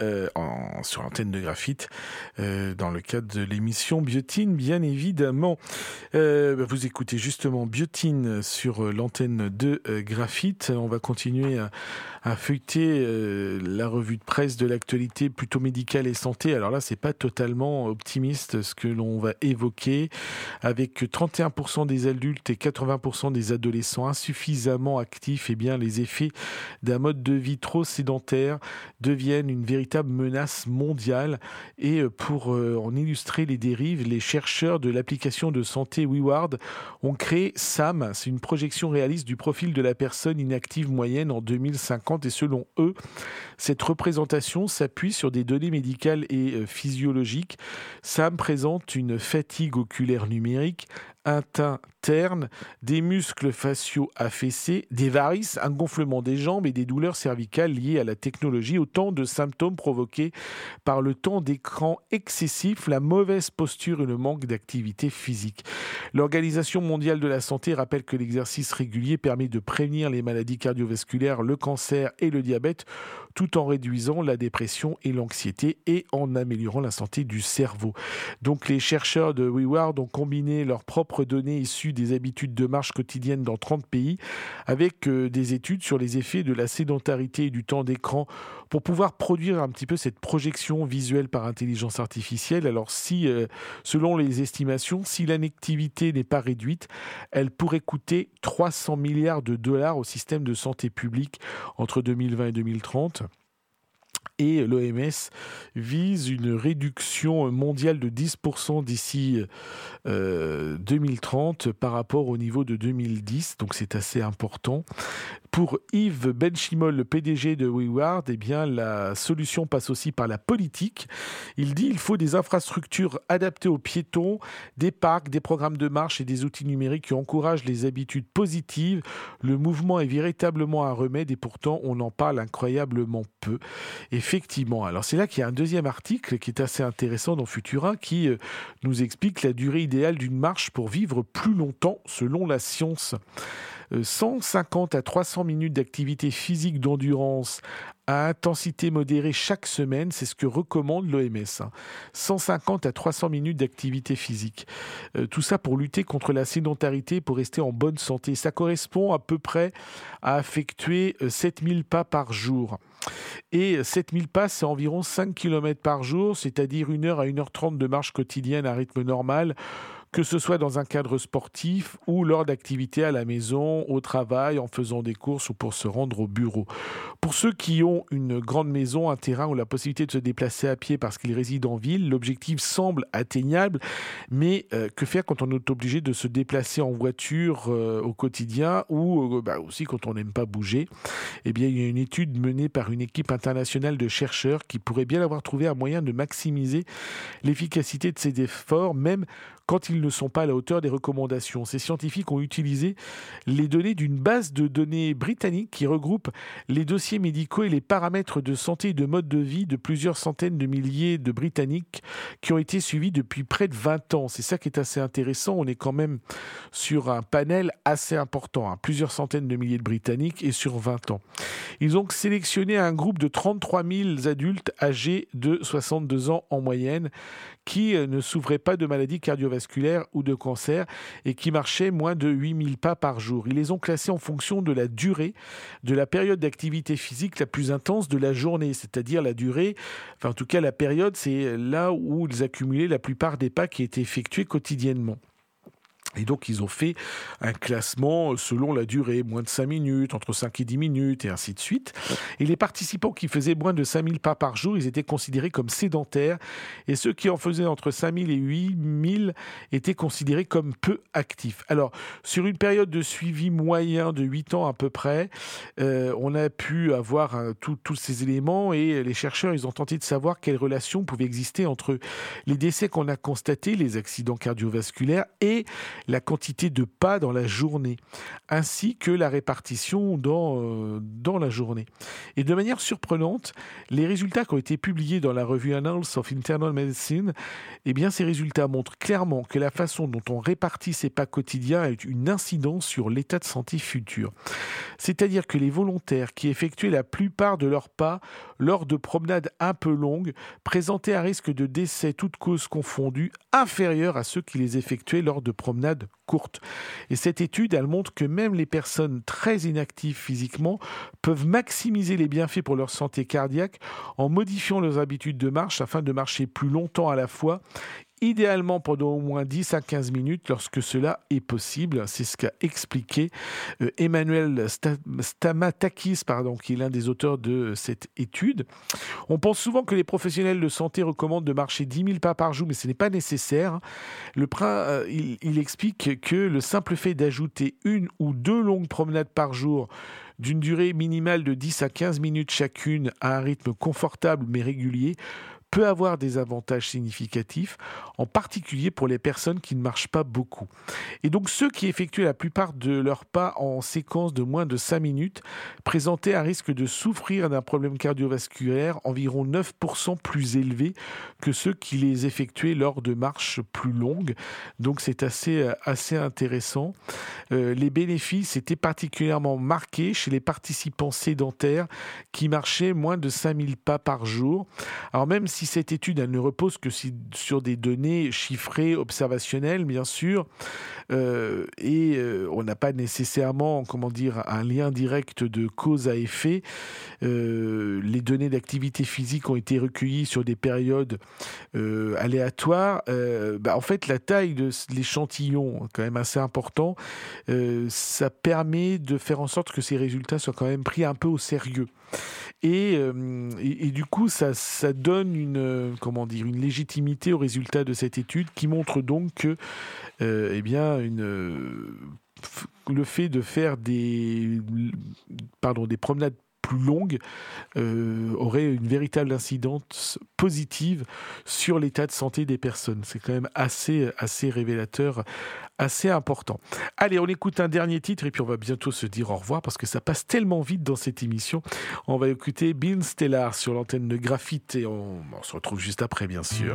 sur l'antenne de Graphite, dans le cadre de l'émission Biotine, bien évidemment. Vous écoutez justement Biotine sur l'antenne de Graphite. On va continuer à feuilleter la revue de presse de l'actualité plutôt médicale et santé. Alors là, c'est pas totalement optimiste ce que l'on va évoquer, avec 31% des adultes et 80% des adolescents insuffisamment actifs. Eh bien, les effets d'un mode de vie trop sédentaire deviennent une véritable menace mondiale. Et pour en illustrer les dérives, les chercheurs de l'application de santé WeWard ont créé SAM. C'est une projection réaliste du profil de la personne inactive moyenne en 2050. Et selon eux, cette représentation s'appuie sur des données médicales et physiologiques. SAM présente une fatigue oculaire numérique, un teint terne, des muscles faciaux affaissés, des varices, un gonflement des jambes et des douleurs cervicales liées à la technologie, autant de symptômes provoqués par le temps d'écran excessif, la mauvaise posture et le manque d'activité physique. L'Organisation mondiale de la santé rappelle que l'exercice régulier permet de prévenir les maladies cardiovasculaires, le cancer et le diabète, tout en réduisant la dépression et l'anxiété et en améliorant la santé du cerveau. Donc les chercheurs de WeWard ont combiné leurs propres données issues des habitudes de marche quotidiennes dans 30 pays avec des études sur les effets de la sédentarité et du temps d'écran pour pouvoir produire un petit peu cette projection visuelle par intelligence artificielle. Alors selon les estimations, si l'inactivité n'est pas réduite, elle pourrait coûter 300 milliards de dollars au système de santé publique entre 2020 et 2030. Et l'OMS vise une réduction mondiale de 10% d'ici 2030 par rapport au niveau de 2010. Donc c'est assez important. Pour Yves Benchimol, le PDG de WeWard, eh bien, la solution passe aussi par la politique. Il dit qu'il faut des infrastructures adaptées aux piétons, des parcs, des programmes de marche et des outils numériques qui encouragent les habitudes positives. Le mouvement est véritablement un remède et pourtant on en parle incroyablement peu. Effectivement. Alors c'est là qu'il y a un deuxième article qui est assez intéressant dans Futura qui nous explique la durée idéale d'une marche pour vivre plus longtemps selon la science. 150 à 300 minutes d'activité physique d'endurance à intensité modérée chaque semaine, c'est ce que recommande l'OMS. 150 à 300 minutes d'activité physique. Tout ça pour lutter contre la sédentarité, pour rester en bonne santé. Ça correspond à peu près à effectuer 7000 pas par jour. Et 7000 pas, c'est environ 5 km par jour, c'est-à-dire 1h à 1h30 de marche quotidienne à rythme normal, que ce soit dans un cadre sportif ou lors d'activités à la maison, au travail, en faisant des courses ou pour se rendre au bureau. Pour ceux qui ont une grande maison, un terrain ou la possibilité de se déplacer à pied parce qu'ils résident en ville, l'objectif semble atteignable, mais que faire quand on est obligé de se déplacer en voiture au quotidien ou aussi quand on n'aime pas bouger? Eh bien, il y a une étude menée par une équipe internationale de chercheurs qui pourrait bien avoir trouvé un moyen de maximiser l'efficacité de ces efforts, même quand ils ne sont pas à la hauteur des recommandations. Ces scientifiques ont utilisé les données d'une base de données britannique qui regroupe les dossiers médicaux et les paramètres de santé et de mode de vie de plusieurs centaines de milliers de Britanniques qui ont été suivis depuis près de 20 ans. C'est ça qui est assez intéressant. On est quand même sur un panel assez important, plusieurs centaines de milliers de Britanniques et sur 20 ans. Ils ont sélectionné un groupe de 33 000 adultes âgés de 62 ans en moyenne qui ne souffraient pas de maladies cardiovasculaires ou de cancer et qui marchaient moins de 8000 pas par jour. Ils les ont classés en fonction de la durée de la période d'activité physique la plus intense de la journée, c'est-à-dire la durée, en tout cas la période, c'est là où ils accumulaient la plupart des pas qui étaient effectués quotidiennement. Et donc, ils ont fait un classement selon la durée, moins de 5 minutes, entre 5 et 10 minutes, et ainsi de suite. Et les participants qui faisaient moins de 5000 pas par jour, ils étaient considérés comme sédentaires. Et ceux qui en faisaient entre 5000 et 8000 étaient considérés comme peu actifs. Alors, sur une période de suivi moyen de 8 ans à peu près, on a pu avoir tous ces éléments et les chercheurs, ils ont tenté de savoir quelle relation pouvait exister entre les décès qu'on a constatés, les accidents cardiovasculaires et la quantité de pas dans la journée, ainsi que la répartition dans la journée. Et de manière surprenante, les résultats qui ont été publiés dans la revue Annals of Internal Medicine, eh bien, ces résultats montrent clairement que la façon dont on répartit ses pas quotidiens a une incidence sur l'état de santé futur. C'est-à-dire que les volontaires qui effectuaient la plupart de leurs pas lors de promenades un peu longues présentaient un risque de décès, toutes causes confondues, inférieur à ceux qui les effectuaient lors de promenades courtes. Et cette étude, elle montre que même les personnes très inactives physiquement peuvent maximiser les bienfaits pour leur santé cardiaque en modifiant leurs habitudes de marche afin de marcher plus longtemps à la fois, idéalement pendant au moins 10 à 15 minutes lorsque cela est possible. C'est ce qu'a expliqué Emmanuel Stamatakis, qui est l'un des auteurs de cette étude. On pense souvent que les professionnels de santé recommandent de marcher 10 000 pas par jour, mais ce n'est pas nécessaire. Il explique que le simple fait d'ajouter 1 ou 2 longues promenades par jour d'une durée minimale de 10 à 15 minutes chacune à un rythme confortable mais régulier peut avoir des avantages significatifs, en particulier pour les personnes qui ne marchent pas beaucoup. Et donc ceux qui effectuaient la plupart de leurs pas en séquence de moins de 5 minutes présentaient un risque de souffrir d'un problème cardiovasculaire environ 9% plus élevé que ceux qui les effectuaient lors de marches plus longues. Donc c'est assez intéressant. Les bénéfices étaient particulièrement marqués chez les participants sédentaires qui marchaient moins de 5000 pas par jour. Alors même si cette étude, elle ne repose que sur des données chiffrées, observationnelles, bien sûr, on n'a pas nécessairement, un lien direct de cause à effet. Les données d'activité physique ont été recueillies sur des périodes aléatoires. En fait, la taille de l'échantillon, quand même assez important, ça permet de faire en sorte que ces résultats soient quand même pris un peu au sérieux. Et du coup, ça donne une légitimité aux résultats de cette étude qui montre donc que le fait de faire des promenades plus longues aurait une véritable incidence positive sur l'état de santé des personnes. C'est quand même assez révélateur, assez important. Allez, on écoute un dernier titre et puis on va bientôt se dire au revoir parce que ça passe tellement vite dans cette émission. On va écouter Ben Stellar sur l'antenne de Graphite et on se retrouve juste après, bien sûr.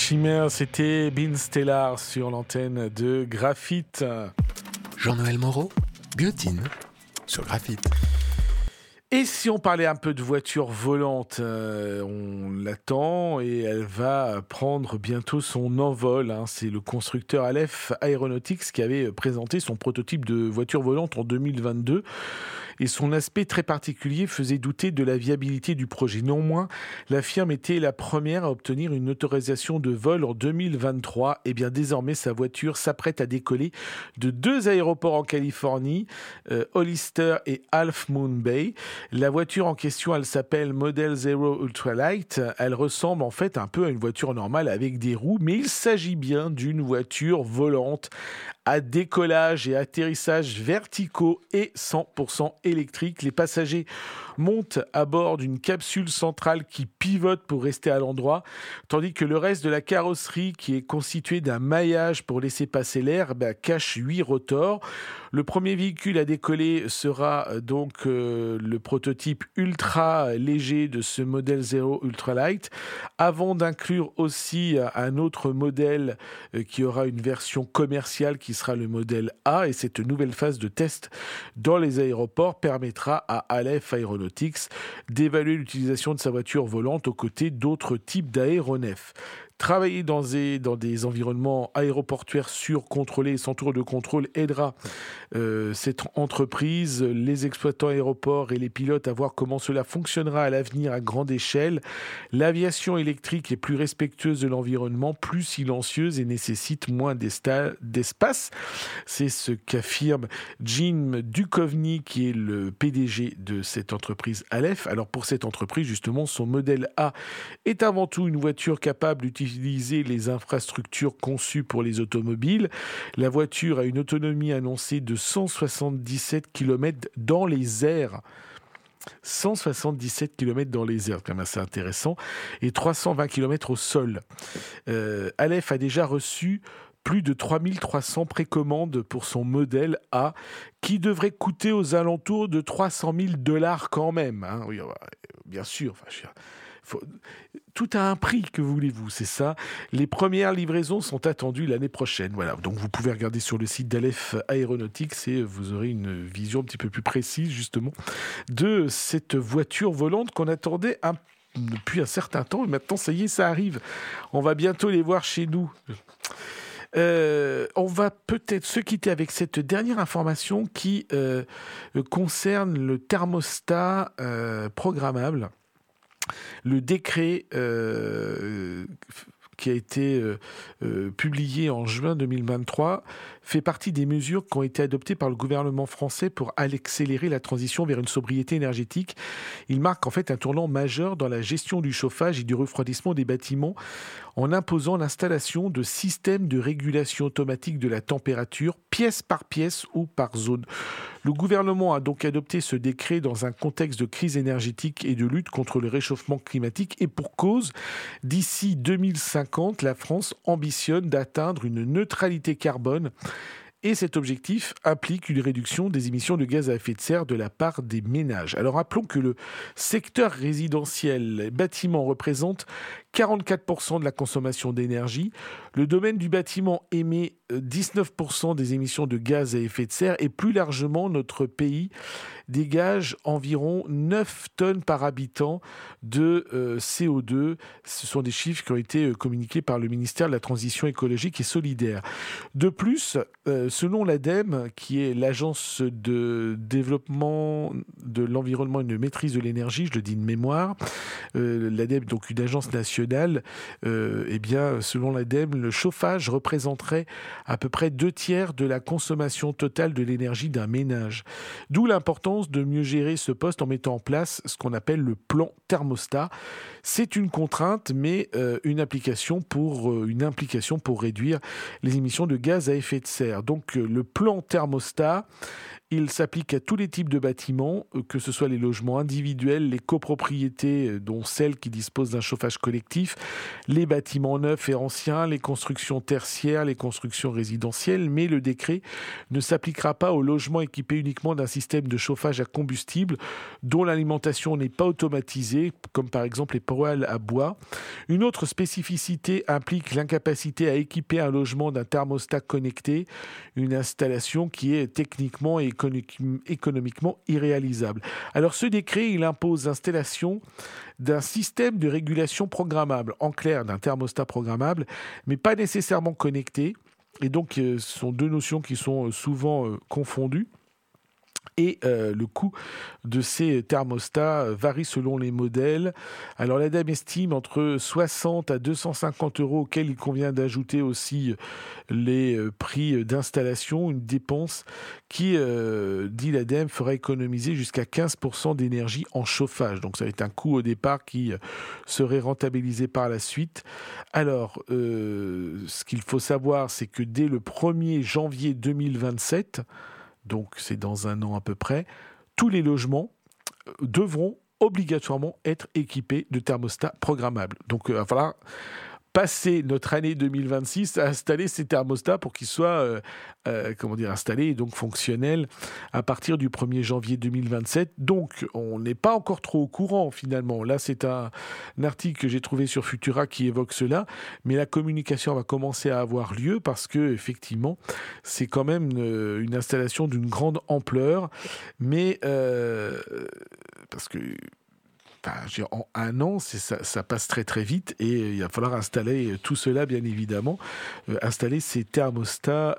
Chimère, c'était Ben Stellar sur l'antenne de Graphite. Jean-Noël Moreau, Biotine, sur Graphite. Et si on parlait un peu de voiture volante, on l'attend et elle va prendre bientôt son envol. C'est le constructeur Aleph Aeronautics qui avait présenté son prototype de voiture volante en 2022. Et son aspect très particulier faisait douter de la viabilité du projet. Néanmoins, la firme était la première à obtenir une autorisation de vol en 2023. Et bien désormais, sa voiture s'apprête à décoller de 2 aéroports en Californie, Hollister et Half Moon Bay. La voiture en question, elle s'appelle Model Zero Ultralight. Elle ressemble en fait un peu à une voiture normale avec des roues, mais il s'agit bien d'une voiture volante à décollage et atterrissage verticaux et 100% électrique. Les passagers montent à bord d'une capsule centrale qui pivote pour rester à l'endroit, tandis que le reste de la carrosserie, qui est constitué d'un maillage pour laisser passer l'air, cache 8 rotors. Le premier véhicule à décoller sera donc le prototype ultra léger de ce modèle Zero Ultralight, avant d'inclure aussi un autre modèle qui aura une version commerciale qui sera le modèle A. Et cette nouvelle phase de test dans les aéroports permettra à Aleph Aeronautics d'évaluer l'utilisation de sa voiture volante aux côtés d'autres types d'aéronefs. Travailler dans des environnements aéroportuaires sûrs, contrôlés et sans tour de contrôle aidera cette entreprise, les exploitants aéroports et les pilotes à voir comment cela fonctionnera à l'avenir à grande échelle. L'aviation électrique est plus respectueuse de l'environnement, plus silencieuse et nécessite moins d'espace. C'est ce qu'affirme Jim Duchovny, qui est le PDG de cette entreprise Aleph. Alors pour cette entreprise, justement, son modèle A est avant tout une voiture capable d'utiliser les infrastructures conçues pour les automobiles. La voiture a une autonomie annoncée de 177 km dans les airs. 177 km dans les airs, c'est quand même assez intéressant, et 320 km au sol. Aleph a déjà reçu plus de 3300 précommandes pour son modèle A, qui devrait coûter aux alentours de $300,000 quand même. Oui, bien sûr. Tout a un prix, que voulez-vous, c'est ça. Les premières livraisons sont attendues l'année prochaine. Voilà, donc vous pouvez regarder sur le site d'Aleph Aeronautics et vous aurez une vision un petit peu plus précise, justement, de cette voiture volante qu'on attendait depuis un certain temps. Et maintenant, ça y est, ça arrive. On va bientôt les voir chez nous. On va peut-être se quitter avec cette dernière information qui concerne le thermostat programmable. Le décret qui a été publié en juin 2023 fait partie des mesures qui ont été adoptées par le gouvernement français pour accélérer la transition vers une sobriété énergétique. Il marque en fait un tournant majeur dans la gestion du chauffage et du refroidissement des bâtiments en imposant l'installation de systèmes de régulation automatique de la température, pièce par pièce ou par zone. Le gouvernement a donc adopté ce décret dans un contexte de crise énergétique et de lutte contre le réchauffement climatique. Et pour cause, d'ici 2050, la France ambitionne d'atteindre une neutralité carbone. Et cet objectif implique une réduction des émissions de gaz à effet de serre de la part des ménages. Alors rappelons que le secteur résidentiel, les bâtiments représentent 44% de la consommation d'énergie. Le domaine du bâtiment émet 19% des émissions de gaz à effet de serre et plus largement, notre pays dégage environ 9 tonnes par habitant de CO2. Ce sont des chiffres qui ont été communiqués par le ministère de la Transition écologique et solidaire. De plus, selon l'ADEME, qui est l'agence de développement de l'environnement et de maîtrise de l'énergie, je le dis de mémoire, l'ADEME, donc une agence nationale, selon l'ADEME, le chauffage représenterait à peu près 2/3 de la consommation totale de l'énergie d'un ménage. D'où l'importance de mieux gérer ce poste en mettant en place ce qu'on appelle le plan thermostat. C'est une contrainte, mais une implication pour réduire les émissions de gaz à effet de serre. Donc le plan thermostat, il s'applique à tous les types de bâtiments, que ce soit les logements individuels, les copropriétés, dont celles qui disposent d'un chauffage collectif, objectifs les bâtiments neufs et anciens, les constructions tertiaires, les constructions résidentielles, mais le décret ne s'appliquera pas aux logements équipés uniquement d'un système de chauffage à combustible dont l'alimentation n'est pas automatisée, comme par exemple les poêles à bois. Une autre spécificité implique l'incapacité à équiper un logement d'un thermostat connecté, une installation qui est techniquement et économiquement irréalisable. Alors ce décret, il impose l'installation d'un système de régulation programmable, en clair d'un thermostat programmable, mais pas nécessairement connecté. Et donc ce sont deux notions qui sont souvent confondues. Et le coût de ces thermostats varie selon les modèles. Alors l'ADEME estime entre 60 à 250 euros, auxquels il convient d'ajouter aussi les prix d'installation, une dépense qui, dit l'ADEME, fera économiser jusqu'à 15% d'énergie en chauffage. Donc ça va être un coût au départ qui serait rentabilisé par la suite. Alors, ce qu'il faut savoir, c'est que dès le 1er janvier 2027, donc c'est dans un an à peu près, tous les logements devront obligatoirement être équipés de thermostats programmables. Donc il va falloir passer notre année 2026 à installer ces thermostats pour qu'ils soient installés et donc fonctionnels à partir du 1er janvier 2027. Donc on n'est pas encore trop au courant finalement. Là c'est un article que j'ai trouvé sur Futura qui évoque cela, mais la communication va commencer à avoir lieu parce que effectivement c'est quand même une installation d'une grande ampleur, mais parce que en un an, ça passe très très vite et il va falloir installer tout cela, bien évidemment, installer ces thermostats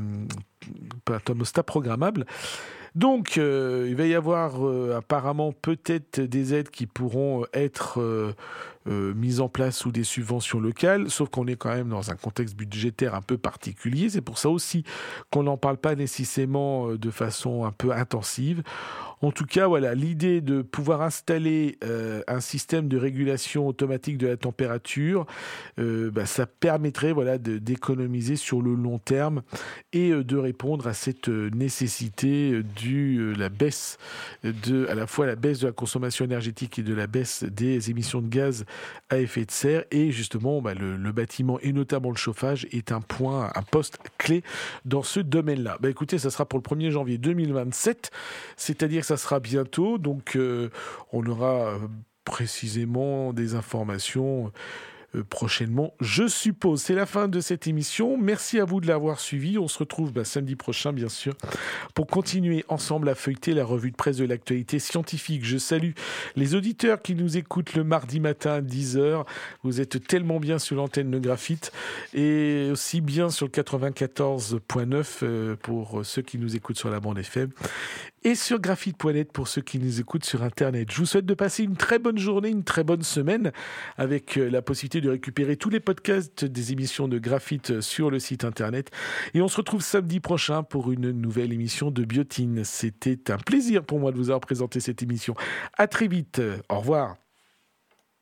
programmables. Donc, il va y avoir apparemment peut-être des aides qui pourront être mises en place sous des subventions locales, sauf qu'on est quand même dans un contexte budgétaire un peu particulier. C'est pour ça aussi qu'on n'en parle pas nécessairement de façon un peu intensive. En tout cas, voilà, l'idée de pouvoir installer un système de régulation automatique de la température, ça permettrait d'économiser sur le long terme et de répondre à cette nécessité la baisse à la fois la baisse de la consommation énergétique et de la baisse des émissions de gaz à effet de serre. Et justement, le bâtiment et notamment le chauffage est un poste clé dans ce domaine-là. Écoutez, ça sera pour le 1er janvier 2027, c'est-à-dire que ça sera bientôt. Donc, on aura précisément des informations prochainement, je suppose. C'est la fin de cette émission. Merci à vous de l'avoir suivi. On se retrouve samedi prochain, bien sûr, pour continuer ensemble à feuilleter la revue de presse de l'actualité scientifique. Je salue les auditeurs qui nous écoutent le mardi matin à 10h. Vous êtes tellement bien sur l'antenne de Graphite et aussi bien sur le 94.9 pour ceux qui nous écoutent sur la bande FM et sur graphite.net pour ceux qui nous écoutent sur Internet. Je vous souhaite de passer une très bonne journée, une très bonne semaine avec la possibilité de récupérer tous les podcasts des émissions de Graphite sur le site Internet. Et on se retrouve samedi prochain pour une nouvelle émission de Biotine. C'était un plaisir pour moi de vous avoir présenté cette émission. À très vite. Au revoir.